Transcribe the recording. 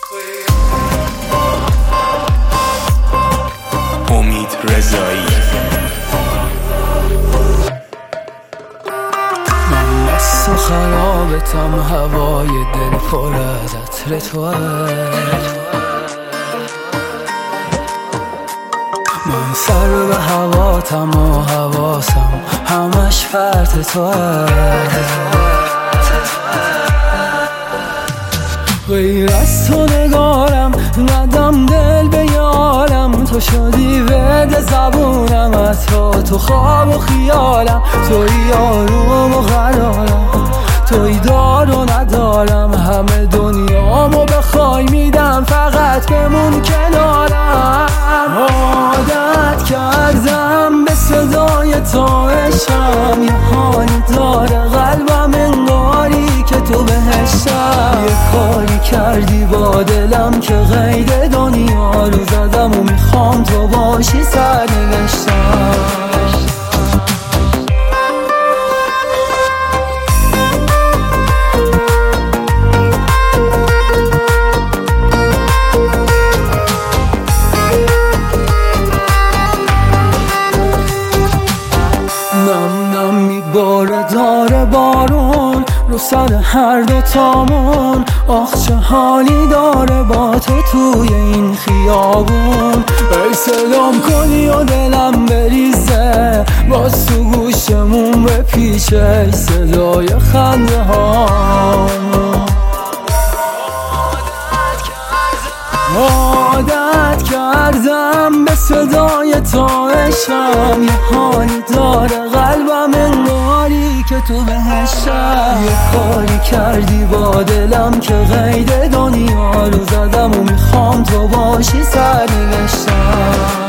امید رضایی. من مست و خرابتم، هوای دل پر از عطر توه. من سر به هواتم و حواسم همش فرط توه. غیر از تو نگارم ندم دل به یارم، تو شدی ورد زبونم، حتی تو خواب و خیالم. توی آروم و قرارم، توی دار و ندارم، همه دنیامو بخوای میدم، فقط بمون کنارم. عادت کردم به صدای تو عشقم، یه حالی داره قلبم انگاری که تو بهشتم. یه کاری کردی با دلم که قید دنیا رو زدم و میخوام تو باشی سرنوشتم. باره داره بارون رو سر هر دو تامون، آخ چه حالی داره با تو توی این خیابون. ای سلام کنی و دلم بریزه، باز تو گوشمون بپیچه ای صدای خنده ها. عادت کردم به صدای تو عشقم، یه حالی داره قلبم انگاری که تو بهشتم. یه کاری کردی با دلم که قید دنیا رو زدم و میخوام تو باشی سرنوشتم.